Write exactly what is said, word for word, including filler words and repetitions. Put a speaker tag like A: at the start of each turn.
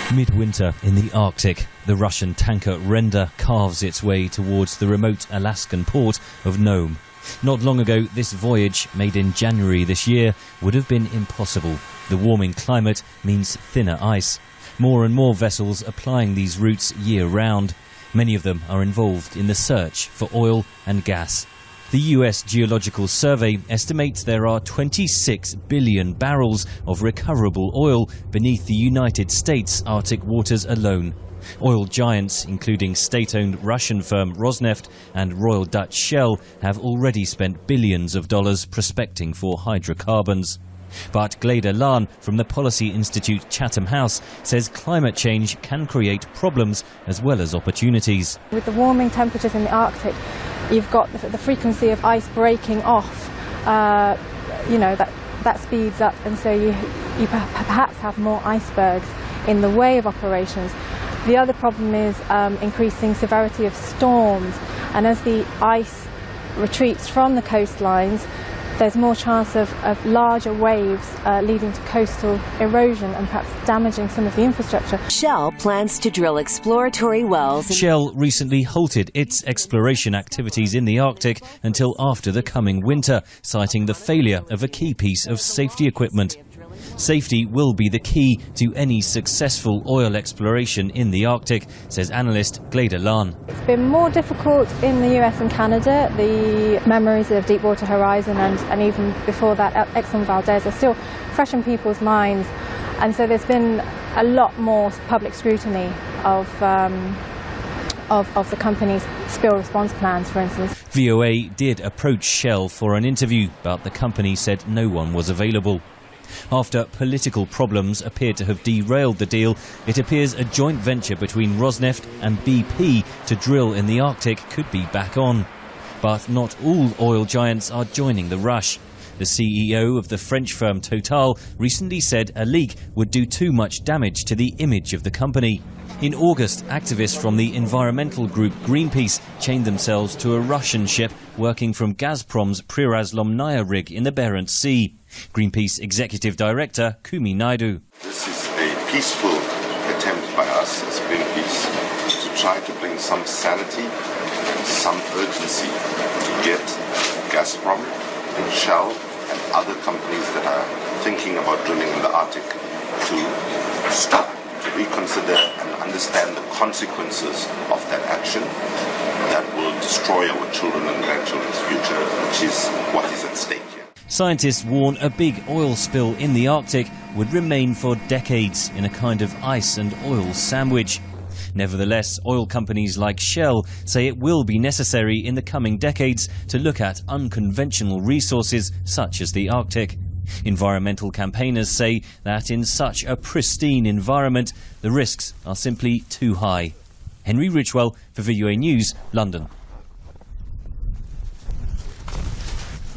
A: Midwinter in the Arctic, the Russian tanker Render carves its way towards the remote Alaskan port of Nome. Not long ago, this voyage, made in January this year, would have been impossible. The warming climate means thinner ice. More and more vessels are plying these routes year-round. Many of them are involved in the search for oil and gas. The U S Geological Survey estimates there are twenty-six billion barrels of recoverable oil beneath the United States Arctic waters alone. Oil giants, including state-owned Russian firm Rosneft and Royal Dutch Shell, have already spent billions of dollars prospecting for hydrocarbons. But Gleda Lahn from the policy institute Chatham House says climate change can create problems as well as opportunities.
B: With the warming temperatures in the Arctic, you've got the, the frequency of ice breaking off, uh, you know, that, that speeds up, and so you, you perhaps have more icebergs in the way of operations. The other problem is um, increasing severity of storms, and as the ice retreats from the coastlines, there's more chance of, of larger waves uh, leading to coastal erosion and perhaps damaging some of the infrastructure.
C: Shell plans to drill exploratory wells.
A: Shell recently halted its exploration activities in the Arctic until after the coming winter, citing the failure of a key piece of safety equipment. Safety will be the key to any successful oil exploration in the Arctic, says analyst Gleda Lahn.
B: It's been more difficult in the U S and Canada. The memories of Deepwater Horizon and, and even before that Exxon Valdez are still fresh in people's minds, and so there's been a lot more public scrutiny of, um, of, of the company's spill response plans, for instance.
A: V O A did approach Shell for an interview, but the company said no one was available. After political problems appeared to have derailed the deal, it appears a joint venture between Rosneft and B P to drill in the Arctic could be back on. But not all oil giants are joining the rush. The C E O of the French firm Total recently said a leak would do too much damage to the image of the company. In August, activists from the environmental group Greenpeace chained themselves to a Russian ship working from Gazprom's Prirazlomnaya rig in the Barents Sea. Greenpeace Executive Director Kumi Naidu.
D: This is a peaceful attempt by us as Greenpeace to try to bring some sanity and some urgency to get Gazprom and Shell and other companies that are thinking about drilling in the Arctic to stop, to reconsider and understand the consequences of that action that will destroy our children and grandchildren's future, which is what is at stake here.
A: Scientists warn a big oil spill in the Arctic would remain for decades in a kind of ice and oil sandwich. Nevertheless, oil companies like Shell say it will be necessary in the coming decades to look at unconventional resources such as the Arctic. Environmental campaigners say that in such a pristine environment, the risks are simply too high. Henry Ridgewell for V O A News, London.